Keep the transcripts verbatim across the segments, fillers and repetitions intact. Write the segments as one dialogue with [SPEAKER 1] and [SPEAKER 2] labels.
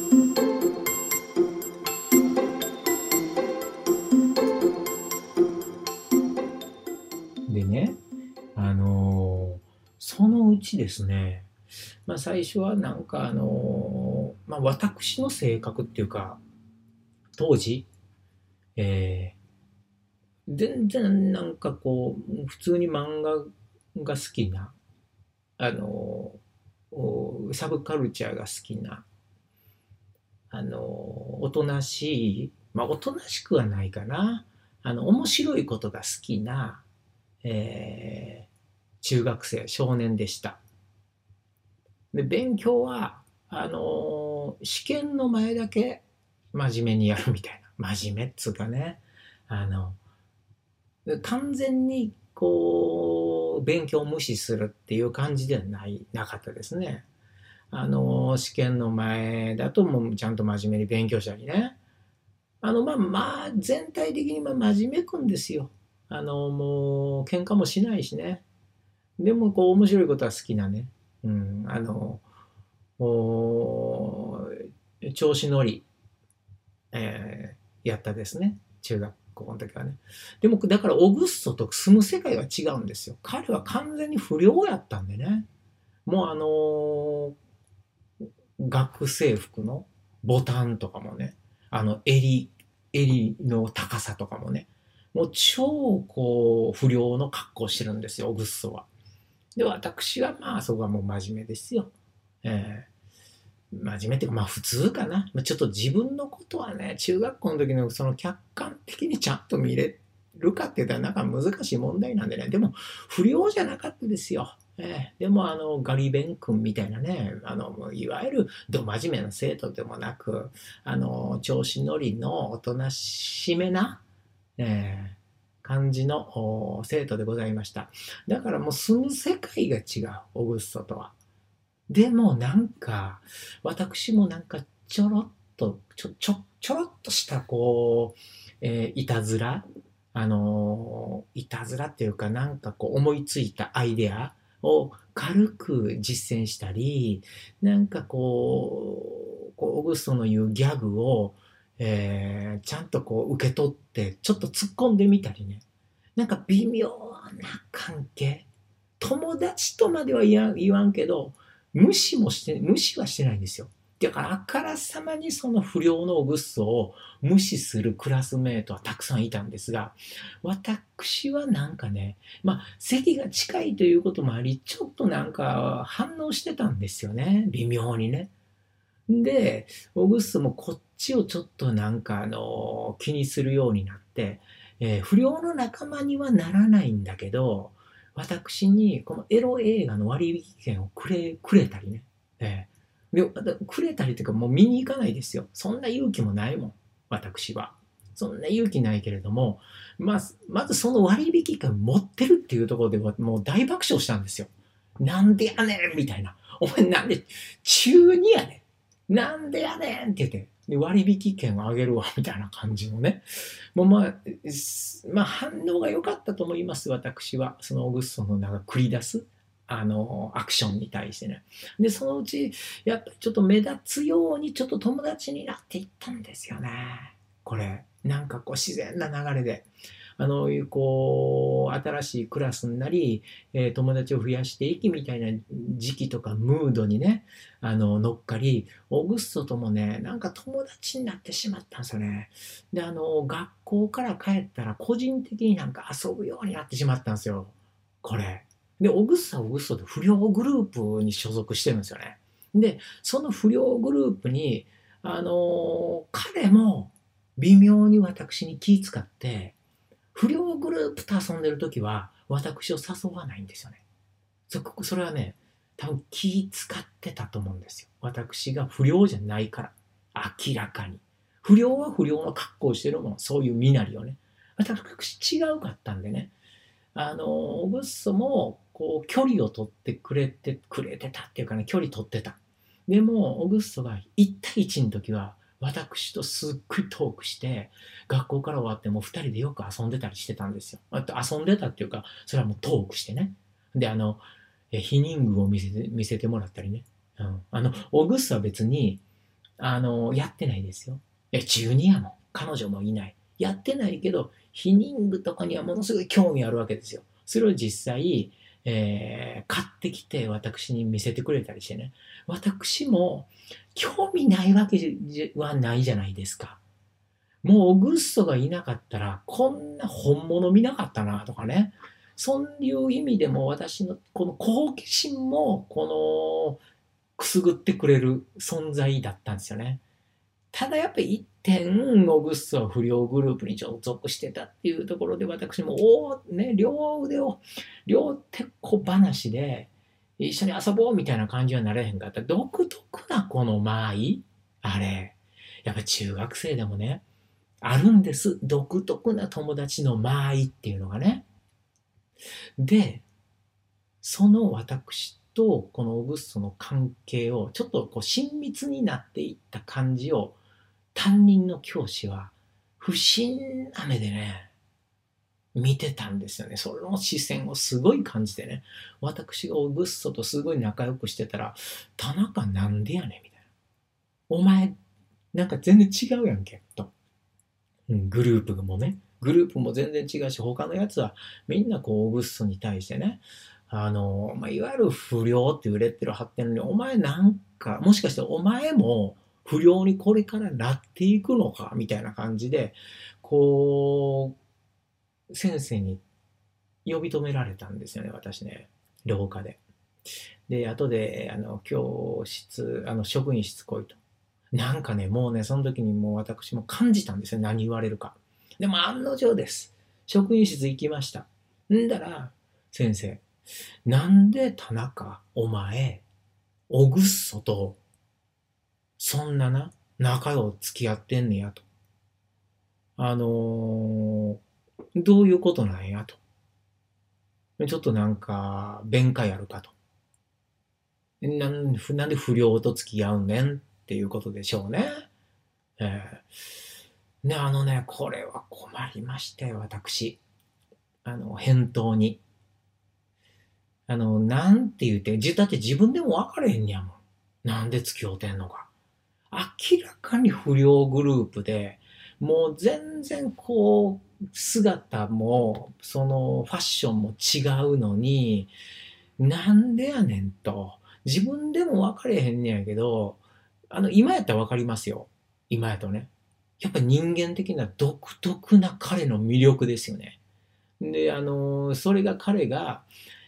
[SPEAKER 1] でね、あのーそのうちですね、まあ、最初はなんかあのーまあ、私の性格っていうか、当時、えー全然なんかこう、普通に漫画が好きな、あのーサブカルチャーが好きな、あのーおとなしい、まあ、おとなしくはないかな、あの、面白いことが好きな、えー中学生、少年でした。で、勉強は、あのー試験の前だけ真面目にやるみたいな。真面目っつうかね。あの、完全にこう、勉強を無視するっていう感じではない、なかったですね。あのー試験の前だともうちゃんと真面目に勉強したりね。あの、まあまあ、全体的にまあ真面目くんですよ。あの、もう、喧嘩もしないしね。でも、こう、面白いことは好きなね。うん、あの、お調子乗り、えーやったですね。中学校の時はね。でも、だからオグッソと住む世界は違うんですよ。彼は完全に不良やったんでね。もうあのー学生服のボタンとかもね、あの襟、襟の高さとかもね、もう超こう不良の格好してるんですよ、オグッソは。で、私はまあそこはもう真面目ですよ。えー真面目っていうか、まあ普通かな。ちょっと自分のことはね、中学校の時のその客観的にちゃんと見れるかって言ったらなんか難しい問題なんでね。でも、不良じゃなかったですよ。えーでも、あの、ガリ勉君みたいなね、あの、いわゆるど真面目な生徒でもなく、あの、調子乗りのおとなしめな、えー感じの生徒でございました。だからもう住む世界が違う、オグッソとは。でもなんか、私もなんかちょろっと、ちょ、ちょ、ちょろっとしたこう、えーいたずら、あのーいたずらっていうかなんかこう思いついたアイデアを軽く実践したり、なんかこう、こうオグストの言うギャグを、えーちゃんとこう受け取ってちょっと突っ込んでみたりね。なんか微妙な関係。友達とまでは言わん言わんけど、無視もして、無視はしてないんですよ。だからあからさまにその不良のグッソを無視するクラスメートはたくさんいたんですが、私はなんかね、まあ席が近いということもあり、ちょっとなんか反応してたんですよね。微妙にね。で、オグッソもこっちをちょっとなんかあの気にするようになって、えー不良の仲間にはならないんだけど、私にこのエロ映画の割引券をくれ、くれたりね。えーで、くれたりというかもう見に行かないですよ。そんな勇気もないもん。私は。そんな勇気ないけれども、まず、まずその割引券持ってるっていうところでもう大爆笑したんですよ。なんでやねんみたいな。お前なんで、中にやねん。なんでやねんって言って。で割引券をあげるわ、みたいな感じのね。もうまあ、まあ反応が良かったと思います、私は。そのオグストのなんか繰り出す、あの、アクションに対してね。で、そのうち、やっぱりちょっと目立つように、ちょっと友達になっていったんですよね。これ。なんかこう自然な流れで。あの、こう、新しいクラスになり、えー友達を増やしていきみたいな時期とかムードにね、あの、乗っかり、オグストともね、なんか友達になってしまったんですよね。で、あの、学校から帰ったら個人的になんか遊ぶようになってしまったんですよ。これ。で、オグストはオグストで不良グループに所属してるんですよね。で、その不良グループに、あの、彼も微妙に私に気遣って、不良グループと遊んでる時は私を誘わないんですよね。そこそれはね、多分気使ってたと思うんですよ。私が不良じゃないから。明らかに。不良は不良の格好をしてるもん。そういう身なりをね。私違うかったんでね。あの、オブッソも、こう、距離を取ってくれて、くれてたっていうかね、距離取ってた。でも、オグストがいち対いちの時は、私とすっごいトークして、学校から終わってもふたりでよく遊んでたりしてたんですよ。あと遊んでたっていうか、それはもうトークしてね。で、あの、え避妊具を見せて見せてもらったりね。うん、あの、オグストは別に、 あの、やってないですよ。いや、中にやもん。彼女もいない。やってないけど、避妊具とかにはものすごい興味あるわけですよ。それを実際、えー買ってきて私に見せてくれたりしてね。私も興味ないわけじゃはないじゃないですか。もうオグッソがいなかったら、こんな本物見なかったなとかね。そういう意味でも私のこの好奇心も、この、くすぐってくれる存在だったんですよね。ただやっぱり一点、オグッソは不良グループに所属してたっていうところで、私も、おね、両腕を、両手っこ話で、一緒に遊ぼうみたいな感じはなれへんかった。独特なこの間合いあれ。やっぱ中学生でもね、あるんです。独特な友達の間合いっていうのがね。で、その私とこのオグッソの関係をちょっとこう親密になっていった感じを担任の教師は不審な目でね、見てたんですよね。その視線をすごい感じてね。私がオグッソとすごい仲良くしてたら、田中なんでやねんみたいな。お前、なんか全然違うやんけ、と。うん、グループもね、グループも全然違うし、他のやつはみんなこう、オグッソに対してね、あの、まあ、いわゆる不良って売れてる発展のに、お前なんか、もしかしてお前も不良にこれからなっていくのかみたいな感じで、こう、先生に呼び止められたんですよね、私ね、廊下で。で、後で、あの、教室、あの、職員室来いと。なんかね、もうね、その時にもう私も感じたんですよ。何言われるか。でも案の定です。職員室行きました。んだら、先生、なんで田中、お前、オグッソと、そんなな、仲良付き合ってんねやと。あのーどういうことなんやと。ちょっとなんか、弁解あるかと。なんなんで不良と付き合うねんっていうことでしょうね。えー、ね、あのね、これは困りましたよ、私。あの、返答に。あの、なんて言って、じだって自分でも分かれへんねやもん。なんで付き合うてんのか。明らかに不良グループで、もう全然こう、姿も、そのファッションも違うのに、なんでやねんと。自分でも分かれへんねやけど、あの、今やったら分かりますよ。今やとね。やっぱ人間的な独特な彼の魅力ですよね。で、あの、それが彼が、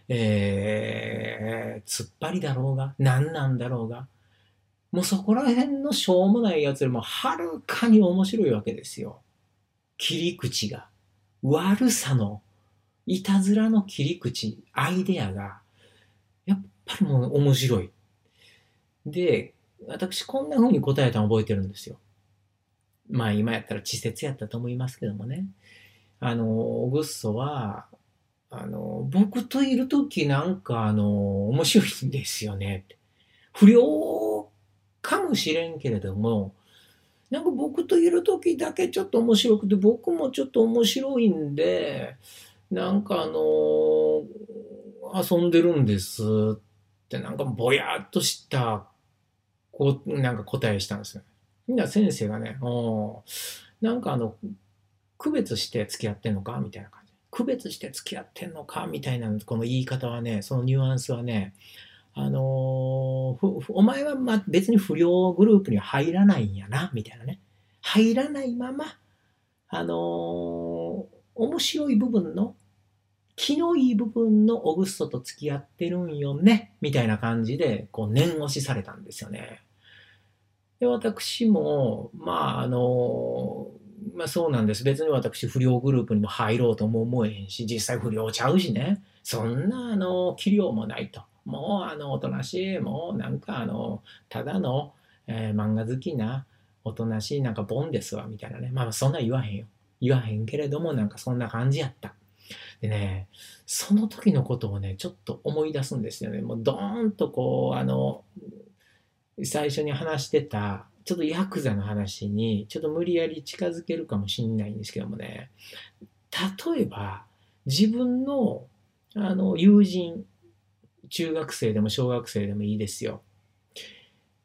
[SPEAKER 1] えー、突っ張りだろうが、何なんだろうが、もうそこら辺のしょうもないやつよりもはるかに面白いわけですよ。切り口が。悪さの、いたずらの切り口、アイデアが、やっぱりもう面白い。で、私こんな風に答えたの覚えてるんですよ。まあ今やったら稚拙やったと思いますけどもね。あの、オグッソは、あの、僕といるときなんかあの、面白いんですよね。不良かもしれんけれども、なんか僕といるときだけちょっと面白くて、僕もちょっと面白いんで、なんかあの、遊んでるんですってなんかぼやっとしたこう、なんか答えしたんですよ。みんな先生がね、おなんかあの、区別して付き合ってんのかみたいな感じ。区別して付き合ってんのかみたいな、この言い方はね、そのニュアンスはね、あのーふお前はま別に不良グループには入らないんやな、みたいなね。入らないまま、あのー面白い部分の、気のいい部分のオグストと付き合ってるんよね、みたいな感じで、こう念押しされたんですよね。で、私も、まあ、あの、まあそうなんです。別に私不良グループにも入ろうとも思えへんし、実際不良ちゃうしね。そんな、あの、器量もないと。もう、あの、おとなしい、もう、なんか、あの、ただの、えー漫画好きな、おとなしい、なんか、ボンですわ、みたいなね。まあ、そんな言わへんよ。言わへんけれども、なんか、そんな感じやった。でね、その時のことをね、ちょっと思い出すんですよね。もう、ドーンとこう、あの、最初に話してた、ちょっとヤクザの話に、ちょっと無理やり近づけるかもしれないんですけどもね、例えば、自分の、あの、友人、中学生でも小学生でもいいですよ。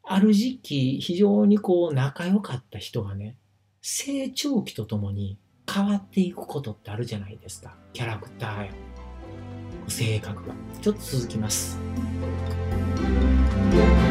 [SPEAKER 1] ある時期、非常にこう仲良かった人がね、成長期とともに変わっていくことってあるじゃないですか。キャラクターや性格が。ちょっと続きます。